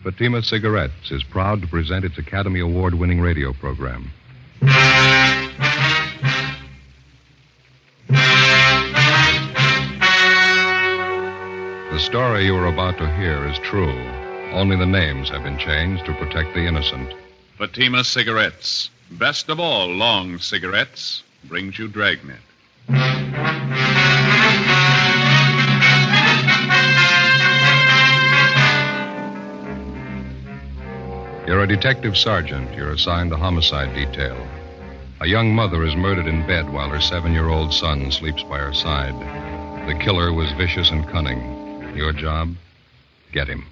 Fatima Cigarettes is proud to present its Academy Award-winning radio program. The story you are about to hear is true. Only the names have been changed to protect the innocent. Fatima Cigarettes, best of all long cigarettes, brings you Dragnet. You're a detective sergeant. You're assigned the homicide detail. A young mother is murdered in bed while her 7-year-old son sleeps by her side. The killer was vicious and cunning. Your job? Get him.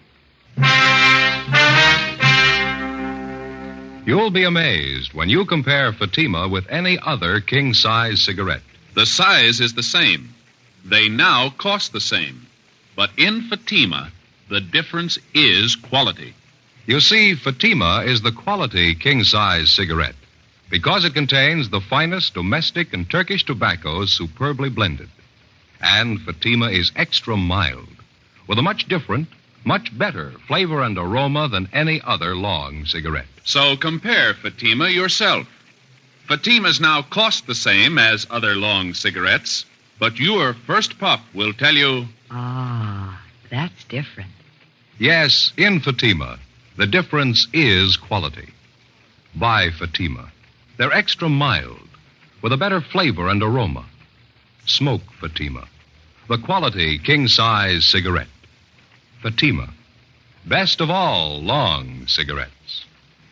You'll be amazed when you compare Fatima with any other king-size cigarette. The size is the same. They now cost the same. But in Fatima, the difference is quality. You see, Fatima is the quality king-size cigarette because it contains the finest domestic and Turkish tobaccos superbly blended. And Fatima is extra mild with a much different, much better flavor and aroma than any other long cigarette. So compare Fatima yourself. Fatimas now cost the same as other long cigarettes, but your first puff will tell you... Ah, that's different. Yes, in Fatima, the difference is quality. Buy Fatima. They're extra mild, with a better flavor and aroma. Smoke Fatima, the quality king-size cigarette. Fatima, best of all long cigarettes.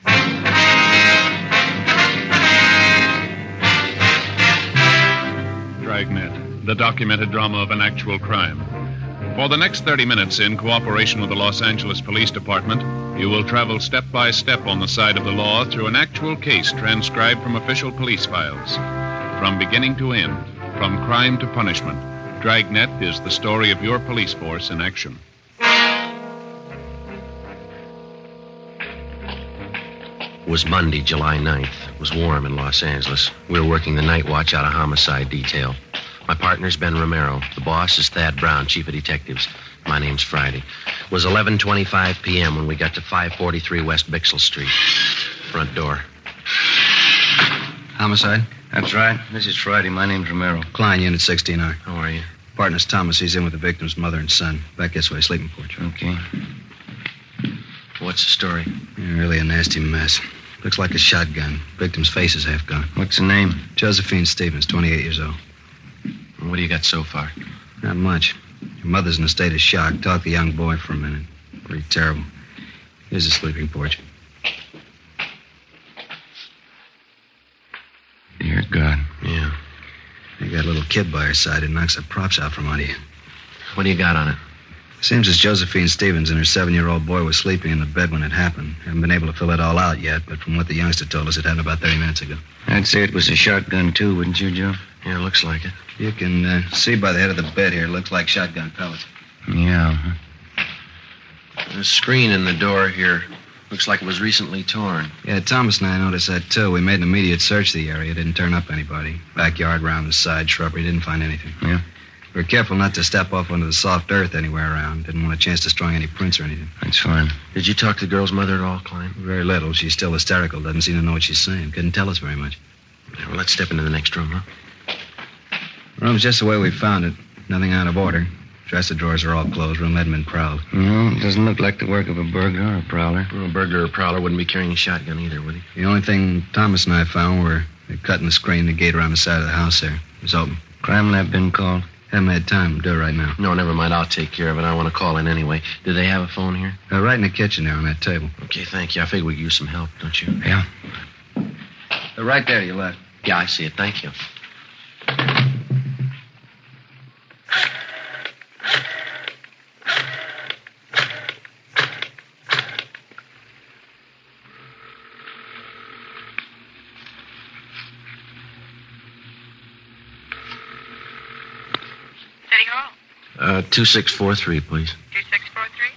Dragnet, the documented drama of an actual crime. For the next 30 minutes, in cooperation with the Los Angeles Police Department, you will travel step by step on the side of the law through an actual case transcribed from official police files. From beginning to end, from crime to punishment, Dragnet is the story of your police force in action. It was Monday, July 9th. It was warm in Los Angeles. We were working the night watch out of homicide detail. My partner's Ben Romero. The boss is Thad Brown, chief of detectives. My name's Friday. It was 11:25 p.m. when we got to 543 West Bixel Street. Front door. Homicide? That's right. This is Friday. My name's Romero. Klein, Unit 16R. How are you? Partner's Thomas. He's in with the victim's mother and son. Back this way, sleeping porch. Okay. What's the story? Yeah, really a nasty mess. Looks like a shotgun. Victim's face is half gone. What's the name? Josephine Stevens, 28 years old. What do you got so far? Not much. Her mother's in a state of shock. Talked to the young boy for a minute. Pretty terrible. Here's the sleeping porch. Dear God. Yeah. They got a little kid by her side who knocks the props out from under you. What do you got on it? Seems as Josephine Stevens and her 7-year-old boy were sleeping in the bed when it happened. Haven't been able to fill it all out yet, but from what the youngster told us, it happened about 30 minutes ago. I'd say it was a shotgun, too, wouldn't you, Joe? Yeah, looks like it. You can see by the head of the bed here, it looks like shotgun pellets. Yeah. The screen in the door here looks like it was recently torn. Yeah, Thomas and I noticed that, too. We made an immediate search of the area. Didn't turn up anybody. Backyard, round the side, shrubbery. Didn't find anything. Yeah? We were careful not to step off onto the soft earth anywhere around. Didn't want a chance destroying any prints or anything. That's fine. Did you talk to the girl's mother at all, Klein? Very little. She's still hysterical. Doesn't seem to know what she's saying. Couldn't tell us very much. Yeah, well, let's step into the next room, huh? Room's just the way we found it. Nothing out of order. Dresser drawers are all closed. Room hadn't been prowled. No, it doesn't look like the work of a burglar or a prowler. Well, a burglar or prowler wouldn't be carrying a shotgun either, would he? The only thing Thomas and I found were they cut in the screen, the gate around the side of the house there. It was open. Crime lab been called? Haven't had time to do it right now. No, never mind. I'll take care of it. I want to call in anyway. Do they have a phone here? Right in the kitchen there on that table. Okay, thank you. I figure we could use some help, don't you? Yeah. They're right there to your left. Yeah, I see it. Thank you. City Hall. 2643, please. 2643?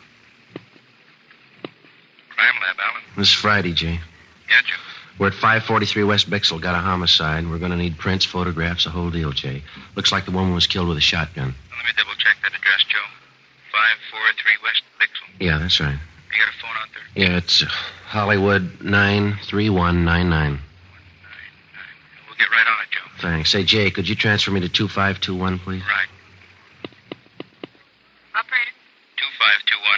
Crime lab, Alan. This is Friday, Jay. Gotcha. We're at 543 West Bixel. Got a homicide. We're going to need prints, photographs, the whole deal, Jay. Looks like the woman was killed with a shotgun. Well, let me double check that address, Joe. 543 West Bixel. Yeah, that's right. You got a phone out there? Yeah, it's Hollywood 93199. We'll get right on it, Joe. Thanks. Say, Jay, could you transfer me to 2521, please? Right. Operator? 2521.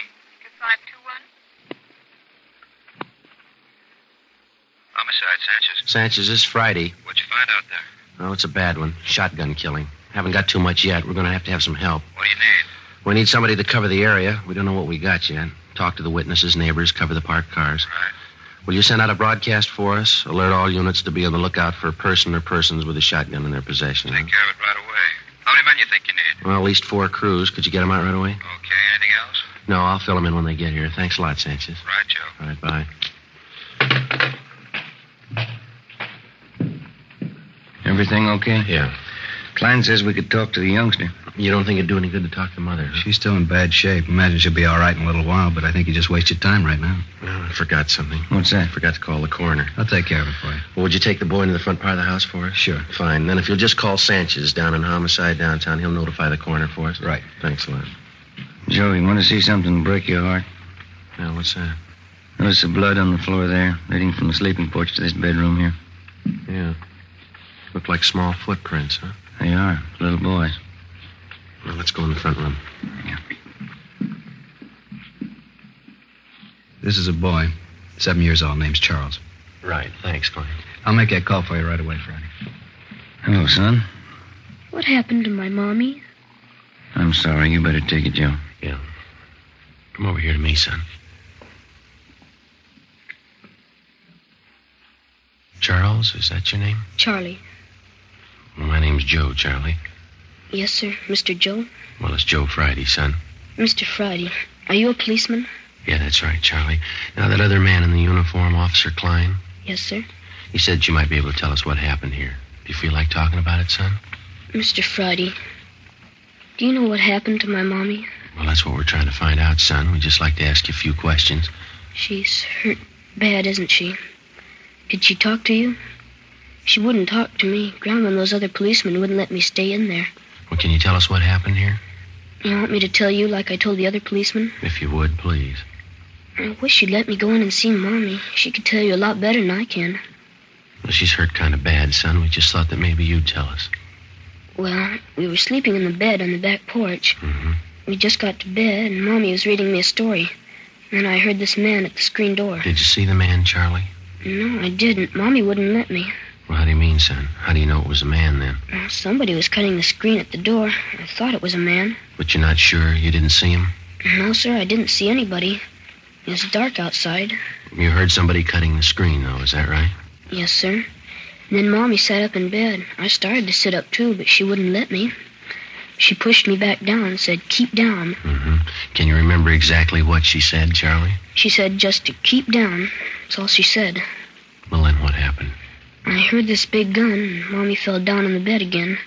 2521. Homicide, Sanchez. Sanchez, this Friday. What'd you find out there? Oh, it's a bad one. Shotgun killing. Haven't got too much yet. We're going to have some help. What do you need? We need somebody to cover the area. We don't know what we got yet. Talk to the witnesses, neighbors, cover the parked cars. Right. Will you send out a broadcast for us? Alert all units to be on the lookout for a person or persons with a shotgun in their possession. Take care of it right away. How many men you think you need? Well, at least 4 crews. Could you get them out right away? Okay, anything else? No, I'll fill them in when they get here. Thanks a lot, Sanchez. Right, Joe. All right, bye. Everything okay? Yeah. Klein says we could talk to the youngster. You don't think it'd do any good to talk to Mother? Huh? She's still in bad shape. Imagine she'll be all right in a little while, but I think you just wasted time right now. Well, I forgot something. What's that? I forgot to call the coroner. I'll take care of it for you. Well, would you take the boy into the front part of the house for us? Sure. Fine. Then if you'll just call Sanchez down in Homicide downtown, he'll notify the coroner for us. Right. Thanks a lot. Joe, you want to see something break your heart? Now, what's that? Notice the blood on the floor there, leading from the sleeping porch to this bedroom here. Yeah. Look like small footprints, huh? They are. Little boys. Well, let's go in the front room. Yeah. This is a boy, 7 years old, name's Charles. Right. Thanks, Klein. I'll make that call for you right away, Friday. Hello, son. What happened to my mommy? I'm sorry. You better take it, Joe. Yeah. Come over here to me, son. Charles, is that your name? Charlie. Well, my name's Joe, Charlie. Yes, sir. Mr. Joe? Well, it's Joe Friday, son. Mr. Friday, are you a policeman? Yeah, that's right, Charlie. Now, that other man in the uniform, Officer Klein, Yes, sir. he said you might be able to tell us what happened here. Do you feel like talking about it, son? Mr. Friday, do you know what happened to my mommy? Well, that's what we're trying to find out, son. We'd just like to ask you a few questions. She's hurt bad, isn't she? Did she talk to you? She wouldn't talk to me. Grandma and those other policemen wouldn't let me stay in there. Well, can you tell us what happened here? You want me to tell you like I told the other policemen? If you would, please. I wish you'd let me go in and see Mommy. She could tell you a lot better than I can. Well, she's hurt kind of bad, son. We just thought that maybe you'd tell us. Well, we were sleeping in the bed on the back porch. Mm-hmm. We just got to bed, and Mommy was reading me a story. Then I heard this man at the screen door. Did you see the man, Charlie? No, I didn't. Mommy wouldn't let me. Well, how do you mean, son? How do you know it was a man, then? Well, somebody was cutting the screen at the door. I thought it was a man. But you're not sure? You didn't see him? No, sir, I didn't see anybody. It was dark outside. You heard somebody cutting the screen, though, is that right? Yes, sir. And then Mommy sat up in bed. I started to sit up, too, but she wouldn't let me. She pushed me back down and said, "Keep down." Mm-hmm. Can you remember exactly what she said, Charlie? She said just to keep down. That's all she said. Well, then what happened? I heard this big gun, and Mommy fell down on the bed again.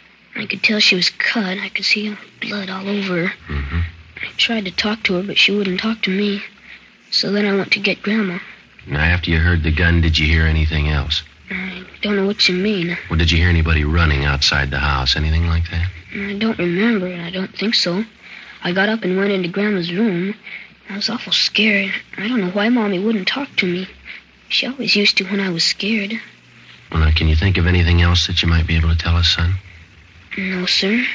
I could tell she was cut. I could see blood all over her. Mm-hmm. I tried to talk to her, but she wouldn't talk to me. So then I went to get Grandma. Now, after you heard the gun, did you hear anything else? I don't know what you mean. Well, did you hear anybody running outside the house? Anything like that? I don't remember, and I don't think so. I got up and went into Grandma's room. I was awful scared. I don't know why Mommy wouldn't talk to me. She always used to when I was scared. Well, now, can you think of anything else that you might be able to tell us, son? No, sir.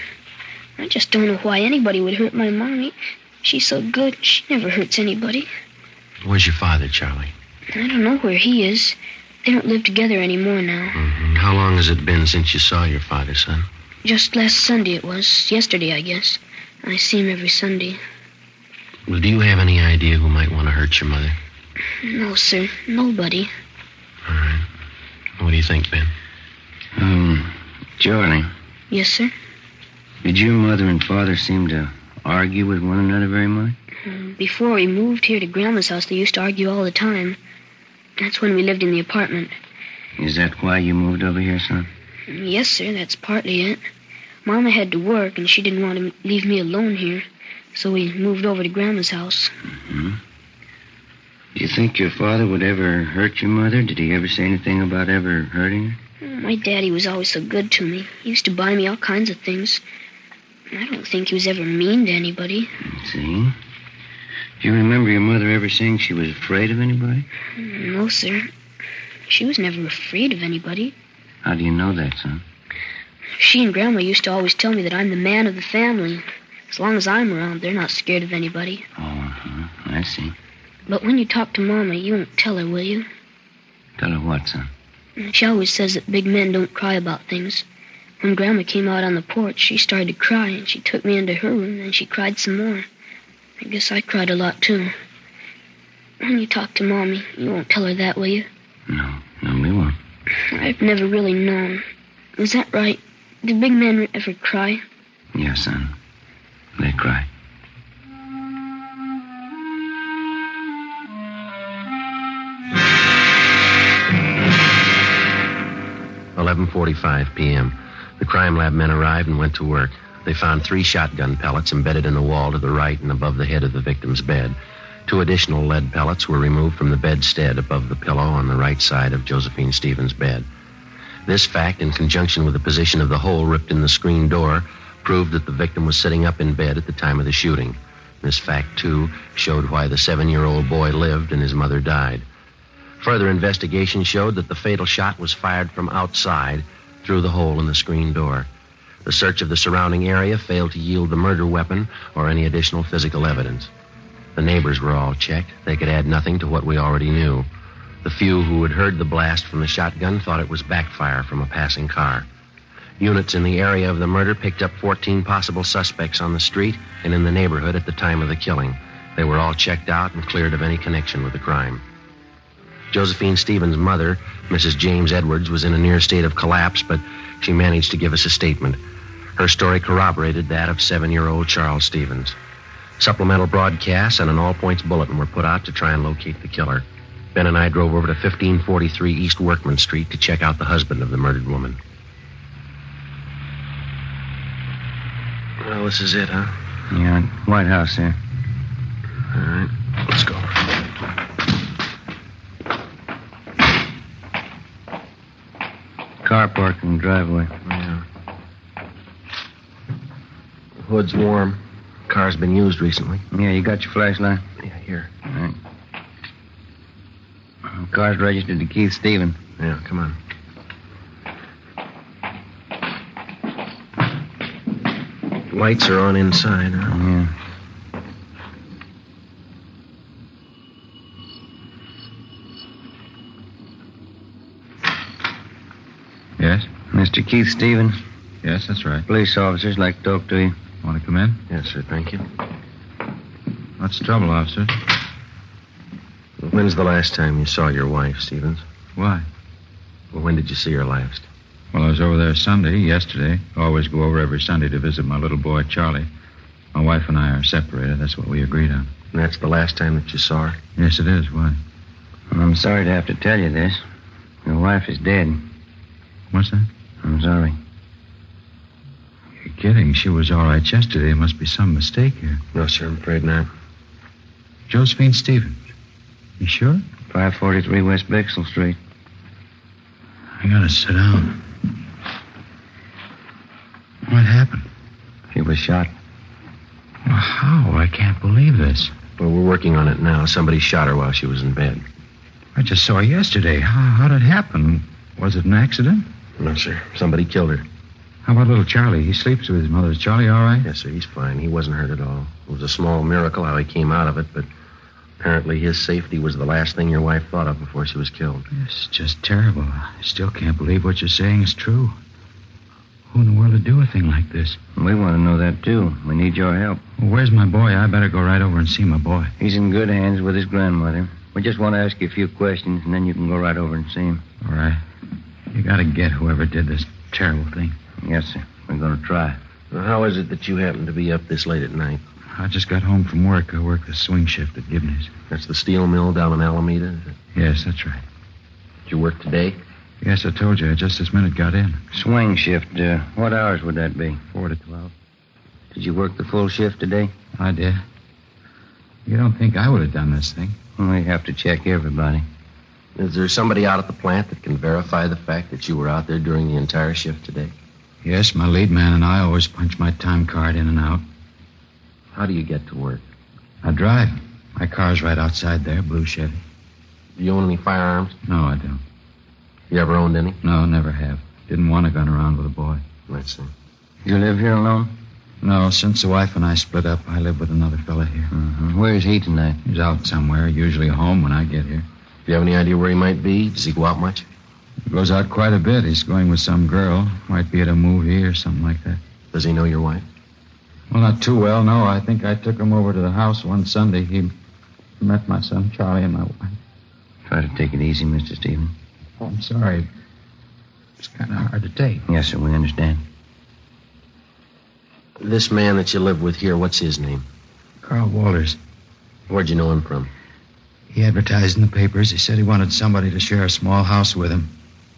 I just don't know why anybody would hurt my Mommy. She's so good. She never hurts anybody. Where's your father, Charlie? I don't know where he is. They don't live together anymore now. Mm-hmm. How long has it been since you saw your father, son? Just last Sunday it was. Yesterday, I guess. I see him every Sunday. Well, do you have any idea who might want to hurt your mother? No, sir. Nobody. All right. What do you think, Ben? Charlie, Yes, sir? did your mother and father seem to argue with one another very much? Before we moved here to Grandma's house, they used to argue all the time. That's when we lived in the apartment. Is that why you moved over here, son? Yes, sir, that's partly it. Mama had to work, and she didn't want to leave me alone here. So we moved over to Grandma's house. Mm-hmm. Do you think your father would ever hurt your mother? Did he ever say anything about ever hurting her? My daddy was always so good to me. He used to buy me all kinds of things. I don't think he was ever mean to anybody. See? Do you remember your mother ever saying she was afraid of anybody? No, sir. She was never afraid of anybody. How do you know that, son? She and Grandma used to always tell me that I'm the man of the family. As long as I'm around, they're not scared of anybody. Oh, I see. But when you talk to Mama, you won't tell her, will you? Tell her what, son? She always says that big men don't cry about things. When Grandma came out on the porch, she started to cry, and she took me into her room, and she cried some more. I guess I cried a lot, too. When you talk to Mommy, you won't tell her that, will you? No, we won't. I've never really known. Is that right? Do big men ever cry? Yeah, son. They cry. .45 p.m. The crime lab men arrived and went to work. They found 3 shotgun pellets embedded in the wall to the right and above the head of the victim's bed. 2 additional lead pellets were removed from the bedstead above the pillow on the right side of Josephine Stevens' bed. This fact, in conjunction with the position of the hole ripped in the screen door, proved that the victim was sitting up in bed at the time of the shooting. This fact, too, showed why the 7-year-old boy lived and his mother died. Further investigation showed that the fatal shot was fired from outside through the hole in the screen door. The search of the surrounding area failed to yield the murder weapon or any additional physical evidence. The neighbors were all checked. They could add nothing to what we already knew. The few who had heard the blast from the shotgun thought it was backfire from a passing car. Units in the area of the murder picked up 14 possible suspects on the street and in the neighborhood at the time of the killing. They were all checked out and cleared of any connection with the crime. Josephine Stevens' mother, Mrs. James Edwards, was in a near state of collapse, but she managed to give us a statement. Her story corroborated that of 7-year-old Charles Stevens. Supplemental broadcasts and an all-points bulletin were put out to try and locate the killer. Ben and I drove over to 1543 East Workman Street to check out the husband of the murdered woman. Well, this is it, huh? Yeah, White House there. All right, let's go. Car parked in the driveway. Yeah. The hood's warm. Car's been used recently. Yeah, you got your flashlight? Yeah, here. All right. The car's registered to Keith Stevens. Yeah, come on. Lights are on inside, huh? Yeah. Yes? Mr. Keith Stevens. Yes, that's right. Police officers like to talk to you. Want to come in? Yes, sir, thank you. What's the trouble, officer? When's the last time you saw your wife, Stevens? Why? Well, when did you see her last? Well, I was over there Sunday, yesterday. Always go over every Sunday to visit my little boy, Charlie. My wife and I are separated. That's what we agreed on. And that's the last time that you saw her? Yes, it is. Why? Well, I'm sorry to have to tell you this. Your wife is dead. What's that? I'm sorry. You're kidding. She was all right yesterday. There must be some mistake here. No, sir, I'm afraid not. Josephine Stevens. You sure? 543 West Bixel Street. I gotta sit down. What happened? She was shot. Well, how? I can't believe this. Well, we're working on it now. Somebody shot her while she was in bed. I just saw her yesterday. How did it happen? Was it an accident? No, sir. Somebody killed her. How about little Charlie? He sleeps with his mother. Is Charlie all right? Yes, sir. He's fine. He wasn't hurt at all. It was a small miracle how he came out of it, but apparently his safety was the last thing your wife thought of before she was killed. It's just terrible. I still can't believe what you're saying is true. Who in the world would do a thing like this? We want to know that, too. We need your help. Well, where's my boy? I better go right over and see my boy. He's in good hands with his grandmother. We just want to ask you a few questions, and then you can go right over and see him. All right. You gotta get whoever did this terrible thing. Yes, sir. We're going to try. Well, how is it that you happen to be up this late at night? I just got home from work. I work the swing shift at Gibney's. That's the steel mill down in Alameda? Yes, that's right. Did you work today? Yes, I told you. I just this minute got in. Swing shift. What hours would that be? 4 to 12. Did you work the full shift today? I did. You don't think I would have done this thing? We have to check everybody. Is there somebody out at the plant that can verify the fact that you were out there during the entire shift today? Yes, my lead man and I always punch my time card in and out. How do you get to work? I drive. My car's right outside there, blue Chevy. Do you own any firearms? No, I don't. You ever owned any? No, never have. Didn't want a gun around with a boy. Let's see. You live here alone? No, since the wife and I split up, I live with another fella here. Mm-hmm. Where is he tonight? He's out somewhere, usually home when I get here. Do you have any idea where he might be? Does he go out much? He goes out quite a bit. He's going with some girl. Might be at a movie or something like that. Does he know your wife? Well, not too well, no. I think I took him over to the house one Sunday. He met my son Charlie and my wife. Try to take it easy, Mr. Stevens. Oh, I'm sorry. It's kind of hard to take. Yes, sir, we understand. This man that you live with here, what's his name? Carl Walters. Where'd you know him from? He advertised in the papers. He said he wanted somebody to share a small house with him.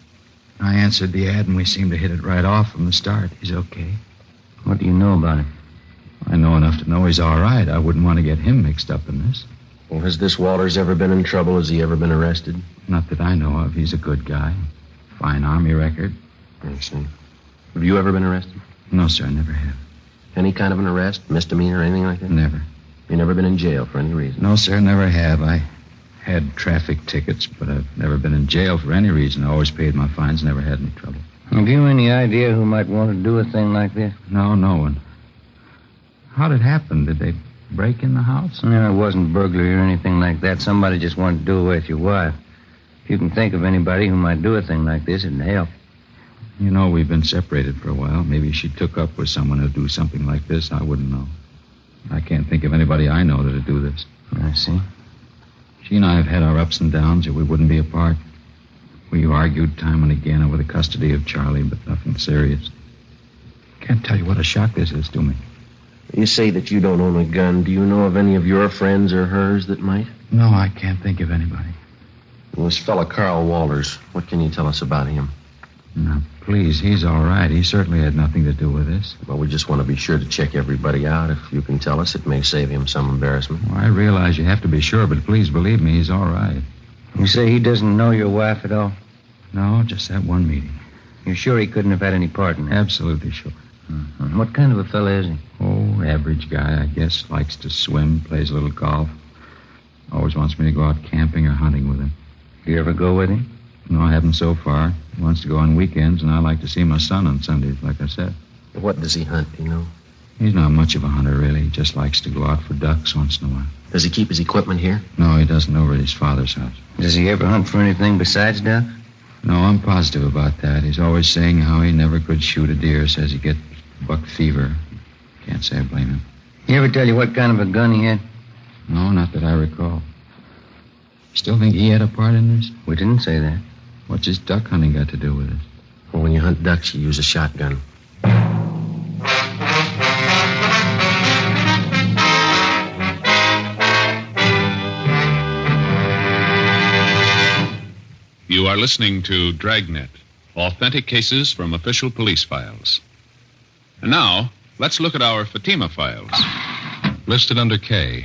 I answered the ad, and we seemed to hit it right off from the start. He's okay. What do you know about him? I know enough to know he's all right. I wouldn't want to get him mixed up in this. Well, has this Walters ever been in trouble? Has he ever been arrested? Not that I know of. He's a good guy. Fine Army record. I see. Have you ever been arrested? No, sir, I never have. Any kind of an arrest? Misdemeanor, anything like that? Never. You never been in jail for any reason? No, sir, never have. I had traffic tickets, but I've never been in jail for any reason. I always paid my fines, never had any trouble. Have you any idea who might want to do a thing like this? No, no one. How did it happen? Did they break in the house? No, it wasn't burglary or anything like that. Somebody just wanted to do away with your wife. If you can think of anybody who might do a thing like this, it'd help. You know, we've been separated for a while. Maybe she took up with someone who'd do something like this. I wouldn't know. I can't think of anybody I know that'd do this. I see. She and I have had our ups and downs, or we wouldn't be apart. We argued time and again over the custody of Charlie, but nothing serious. Can't tell you what a shock this is to me. You say that you don't own a gun. Do you know of any of your friends or hers that might? No, I can't think of anybody. Well, this fella Carl Walters, what can you tell us about him? Now, please, he's all right. He certainly had nothing to do with this. Well, we just want to be sure to check everybody out. If you can tell us, it may save him some embarrassment. Well, I realize you have to be sure, but please believe me, he's all right. You say he doesn't know your wife at all? No, just that one meeting. You're sure he couldn't have had any part in it? Absolutely sure. Mm-hmm. What kind of a fella is he? Oh, average guy, I guess. Likes to swim, plays a little golf. Always wants me to go out camping or hunting with him. Do you ever go with him? No, I haven't so far. He wants to go on weekends, and I like to see my son on Sundays, like I said. What does he hunt, do you know? He's not much of a hunter, really. He just likes to go out for ducks once in a while. Does he keep his equipment here? No, he doesn't, over at his father's house. Does he ever hunt for anything besides ducks? No, I'm positive about that. He's always saying how he never could shoot a deer. Says he gets buck fever. Can't say I blame him. He ever tell you what kind of a gun he had? No, not that I recall. Still think he had a part in this? We didn't say that. What's his duck hunting got to do with it? Well, when you hunt ducks, you use a shotgun. You are listening to Dragnet, authentic cases from official police files. And now, let's look at our Fatima files. Listed under K.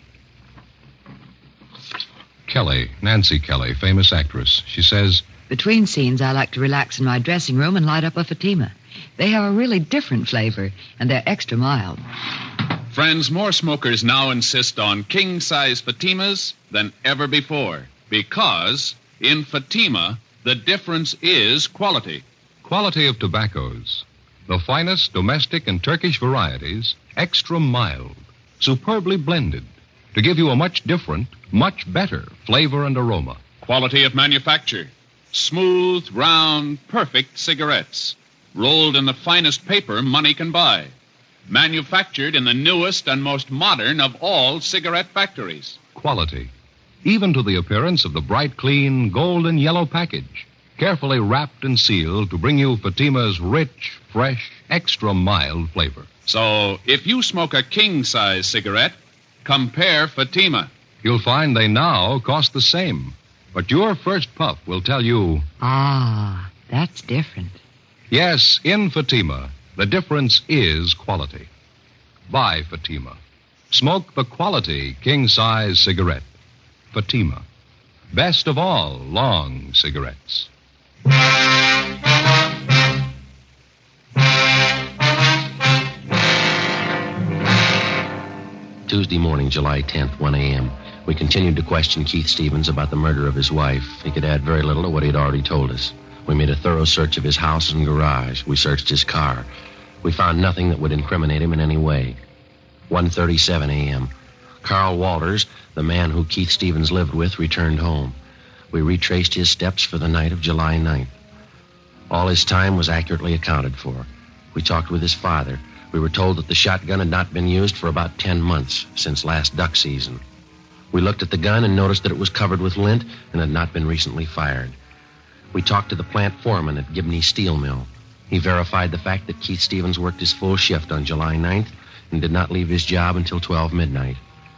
Kelly, Nancy Kelly, famous actress. She says, Between scenes, I like to relax in my dressing room and light up a Fatima. They have a really different flavor, and they're extra mild. Friends, more smokers now insist on king-size Fatimas than ever before. Because in Fatima, the difference is quality. quality of tobaccos. The finest domestic and Turkish varieties, extra mild, superbly blended, to give you a much different, much better flavor and aroma. Quality of manufacture. Smooth, round, perfect cigarettes. Rolled in the finest paper money can buy. Manufactured in the newest and most modern of all cigarette factories. Quality, even to the appearance of the bright, clean, golden yellow package, carefully wrapped and sealed to bring you Fatima's rich, fresh, extra mild flavor. So, if you smoke a king-size cigarette, compare Fatima. You'll find they now cost the same, but your first puff will tell you, Ah, that's different. yes, in Fatima, the difference is quality. Buy Fatima. Smoke the quality king-size cigarette. Fatima. Best of all long cigarettes. Tuesday morning, July 10th, 1 a.m. We continued to question Keith Stevens about the murder of his wife. He could add very little to what he had already told us. We made a thorough search of his house and garage. We searched his car. We found nothing that would incriminate him in any way. 1:37 a.m. Carl Walters, the man who Keith Stevens lived with, returned home. We retraced his steps for the night of July 9th. All his time was accurately accounted for. We talked with his father. We were told that the shotgun had not been used for about 10 months, since last duck season. We looked at the gun and noticed that it was covered with lint and had not been recently fired. We talked to the plant foreman at Gibney Steel Mill. He verified the fact that Keith Stevens worked his full shift on July 9th and did not leave his job until 12 midnight.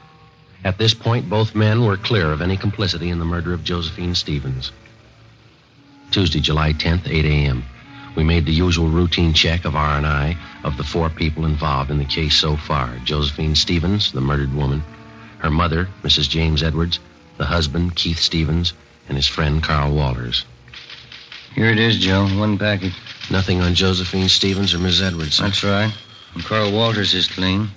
At this point, both men were clear of any complicity in the murder of Josephine Stevens. Tuesday, July 10th, 8 a.m. We made the usual routine check of R&I of the 4 people involved in the case so far. Josephine Stevens, the murdered woman, her mother, Mrs. James Edwards, the husband, Keith Stevens, and his friend, Carl Walters. Here it is, Joe. One package. Nothing on Josephine Stevens or Miss Edwards. That's right. And Carl Walters is clean.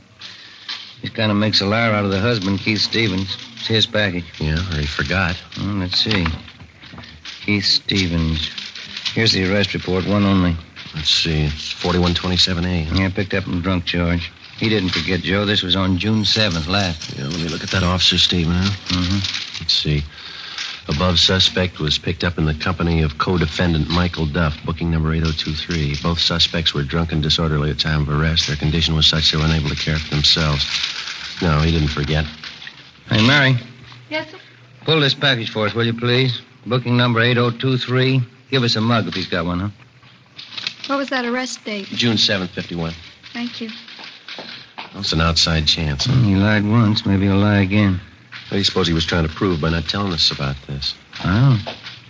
He kind of makes a liar out of the husband, Keith Stevens. It's his package. Yeah, or he forgot. Let's see. Keith Stevens. Here's the arrest report, one only. Let's see. It's 4127A. Yeah, picked up in drunk charge. He didn't forget, Joe. This was on June 7th last. Yeah, let me look at that officer statement, huh? Mm-hmm. Let's see. Above suspect was picked up in the company of co-defendant Michael Duff, booking number 8023. Both suspects were drunk and disorderly at time of arrest. Their condition was such they were unable to care for themselves. No, he didn't forget. Hey, Mary. Yes, sir? Pull this package for us, will you, please? Booking number 8023. Give us a mug if he's got one, huh? What was that arrest date? June 7th, 51. Thank you. That's an outside chance, huh? He lied once. Maybe he'll lie again. What do you suppose he was trying to prove by not telling us about this? Oh.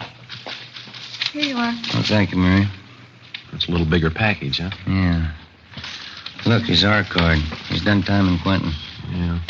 Here you are. Oh, thank you, Mary. It's a little bigger package, huh? Yeah. Look, his R card. He's done time in Quentin. Yeah.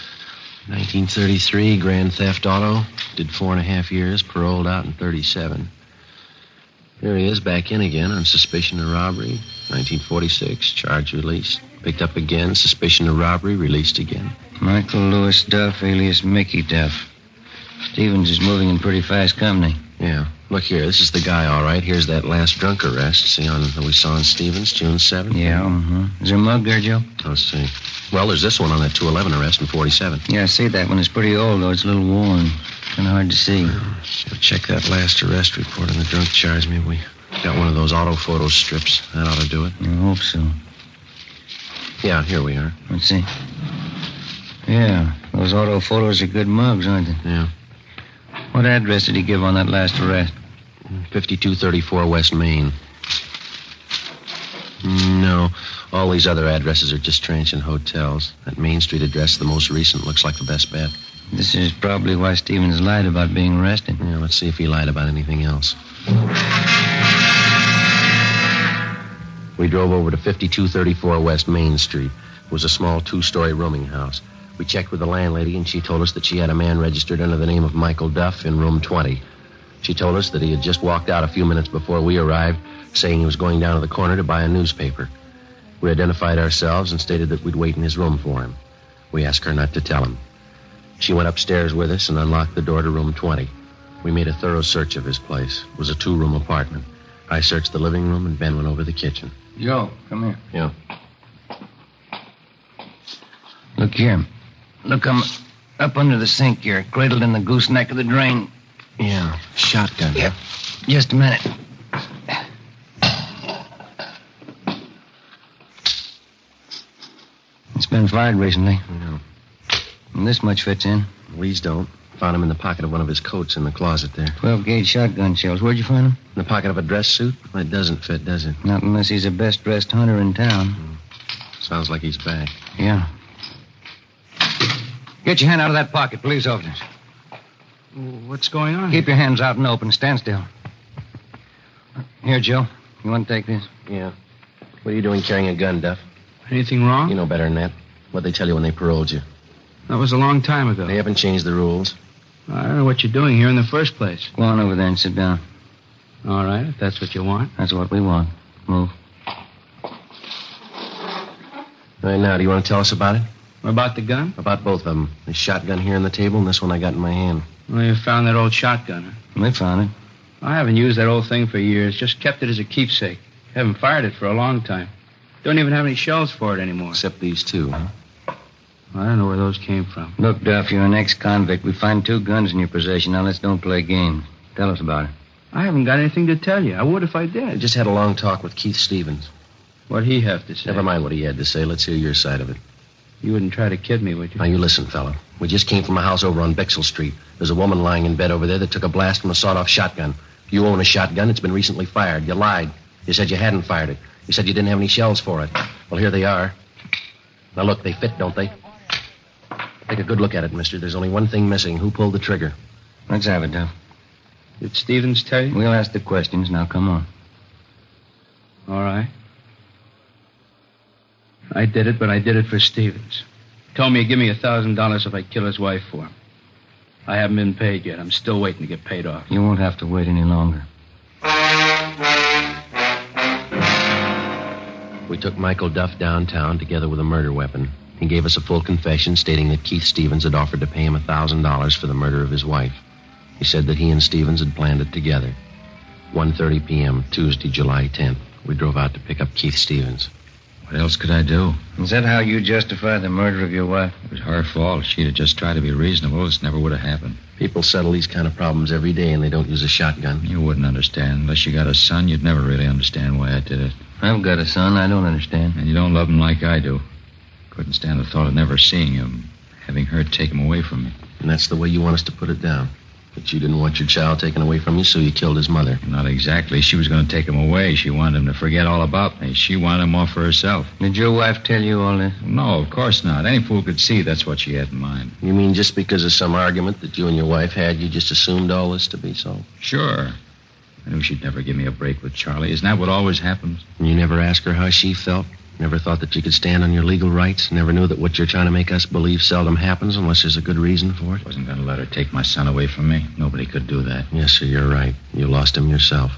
1933, Grand Theft Auto. Did 4.5 years, paroled out in 37. Here he is, back in again on suspicion of robbery. 1946, charge released. Picked up again, suspicion of robbery, released again. Michael Lewis Duff, alias Mickey Duff. Stevens is moving in pretty fast company. Yeah. Look here, this is the guy, all right. Here's that last drunk arrest. See that we saw on Stevens, June 7th? Yeah, mm-hmm. Is there a mug there, Joe? Let's see. Well, there's this one on that 211 arrest in 47. Yeah, I see that one. It's pretty old, though. It's a little worn. Kind of hard to see. We'll check that last arrest report on the drunk charge. Maybe we got one of those auto photo strips. That ought to do it. I hope so. Yeah, here we are. Let's see. Yeah, those auto photos are good mugs, aren't they? Yeah. What address did he give on that last arrest? 5234 West Main. No, all these other addresses are just transient hotels. That Main Street address, the most recent, looks like the best bet. This is probably why Stevens lied about being arrested. Yeah, let's see if he lied about anything else. We drove over to 5234 West Main Street. It was a small 2-story rooming house. We checked with the landlady, and she told us that she had a man registered under the name of Michael Duff in room 20. She told us that he had just walked out a few minutes before we arrived, saying he was going down to the corner to buy a newspaper. We identified ourselves and stated that we'd wait in his room for him. We asked her not to tell him. She went upstairs with us and unlocked the door to room 20. We made a thorough search of his place. It was a 2-room apartment. I searched the living room, and Ben went over the kitchen. Joe, come here. Yeah. Look here. Look, I'm up under the sink here, cradled in the gooseneck of the drain. Yeah, shotgun. Yep. Just a minute. It's been fired recently. Yeah. And this much fits in. These don't. Found him in the pocket of one of his coats in the closet there. 12-gauge shotgun shells. Where'd you find them? In the pocket of a dress suit? It doesn't fit, does it? Not unless he's the best-dressed hunter in town. Sounds like he's back. Yeah. Get your hand out of that pocket, police officers. What's going on? Keep your hands out and open. Stand still. Here, Joe. You want to take this? Yeah. What are you doing carrying a gun, Duff? Anything wrong? You know better than that. What'd they tell you when they paroled you? That was a long time ago. They haven't changed the rules. I don't know what you're doing here in the first place. Go on over there and sit down. All right, if that's what you want. That's what we want. Move. Right now, do you want to tell us about it? About the gun? About both of them. This shotgun here on the table and this one I got in my hand. Well, you found that old shotgun, huh? We found it. I haven't used that old thing for years. Just kept it as a keepsake. Haven't fired it for a long time. Don't even have any shells for it anymore. Except these two, huh? I don't know where those came from. Look, Duff, you're an ex-convict. We find 2 guns in your possession. Now let's don't play games. Tell us about it. I haven't got anything to tell you. I would if I did. I just had a long talk with Keith Stevens. What'd he have to say? Never mind what he had to say. Let's hear your side of it. You wouldn't try to kid me, would you? Now, you listen, fella. We just came from a house over on Bixel Street. There's a woman lying in bed over there that took a blast from a sawed-off shotgun. You own a shotgun. It's been recently fired. You lied. You said you hadn't fired it. You said you didn't have any shells for it. Well, here they are. Now, look, they fit, don't they? Take a good look at it, mister. There's only one thing missing. Who pulled the trigger? Let's have it, Duff. Did Stevens tell you? We'll ask the questions. Now, come on. All right. I did it, but I did it for Stevens. Told me he'd give me $1,000 if I kill his wife for him. I haven't been paid yet. I'm still waiting to get paid off. You won't have to wait any longer. We took Michael Duff downtown together with a murder weapon. He gave us a full confession stating that Keith Stevens had offered to pay him $1,000 for the murder of his wife. He said that he and Stevens had planned it together. 1:30 p.m., Tuesday, July 10th. We drove out to pick up Keith Stevens. What else could I do? Is that how you justify the murder of your wife? It was her fault. If she'd have just tried to be reasonable, this never would have happened. People settle these kind of problems every day, and they don't use a shotgun. You wouldn't understand. Unless you got a son, you'd never really understand why I did it. I've got a son. I don't understand. And you don't love him like I do. Couldn't stand the thought of never seeing him, having her take him away from me. And that's the way you want us to put it down. That you didn't want your child taken away from you, so you killed his mother. Not exactly. She was going to take him away. She wanted him to forget all about me. She wanted him off for herself. Did your wife tell you all this? No, of course not. Any fool could see that's what she had in mind. You mean just because of some argument that you and your wife had, you just assumed all this to be so? Sure. I knew she'd never give me a break with Charlie. Isn't that what always happens? And you never asked her how she felt? Never thought that you could stand on your legal rights? Never knew that what you're trying to make us believe seldom happens unless there's a good reason for it? Wasn't going to let her take my son away from me. Nobody could do that. Yes, sir, you're right. You lost him yourself.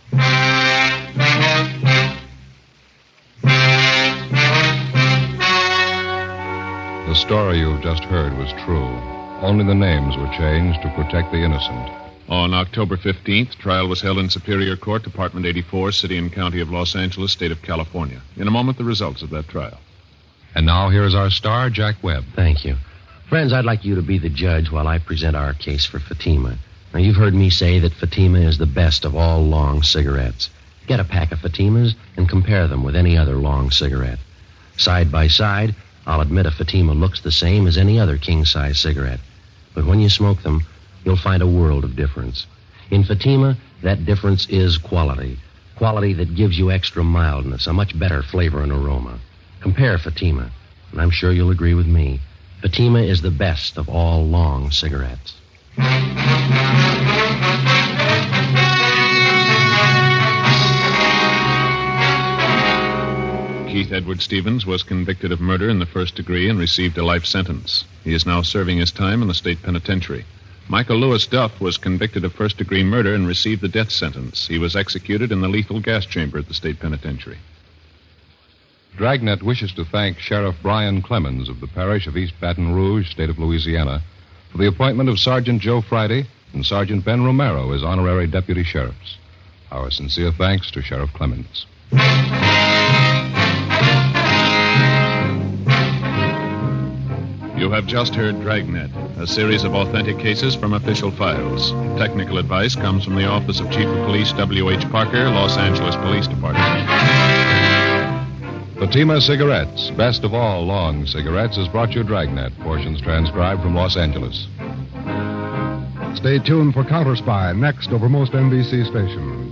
The story you've just heard was true. Only the names were changed to protect the innocent. On October 15th, trial was held in Superior Court, Department 84, City and County of Los Angeles, State of California. In a moment, the results of that trial. And now here is our star, Jack Webb. Thank you. Friends, I'd like you to be the judge while I present our case for Fatima. Now, you've heard me say that Fatima is the best of all long cigarettes. Get a pack of Fatimas and compare them with any other long cigarette. Side by side, I'll admit a Fatima looks the same as any other king-size cigarette. But when you smoke them, you'll find a world of difference. In Fatima, that difference is quality. Quality that gives you extra mildness, a much better flavor and aroma. Compare Fatima, and I'm sure you'll agree with me. Fatima is the best of all long cigarettes. Keith Edward Stevens was convicted of murder in the first degree and received a life sentence. He is now serving his time in the state penitentiary. Michael Lewis Duff was convicted of first-degree murder and received the death sentence. He was executed in the lethal gas chamber at the state penitentiary. Dragnet wishes to thank Sheriff Brian Clemens of the parish of East Baton Rouge, state of Louisiana, for the appointment of Sergeant Joe Friday and Sergeant Ben Romero as honorary deputy sheriffs. Our sincere thanks to Sheriff Clemens. You have just heard Dragnet, a series of authentic cases from official files. Technical advice comes from the Office of Chief of Police W.H. Parker, Los Angeles Police Department. Fatima Cigarettes, best of all long cigarettes, has brought you Dragnet, portions transcribed from Los Angeles. Stay tuned for Counter Spy next over most NBC stations.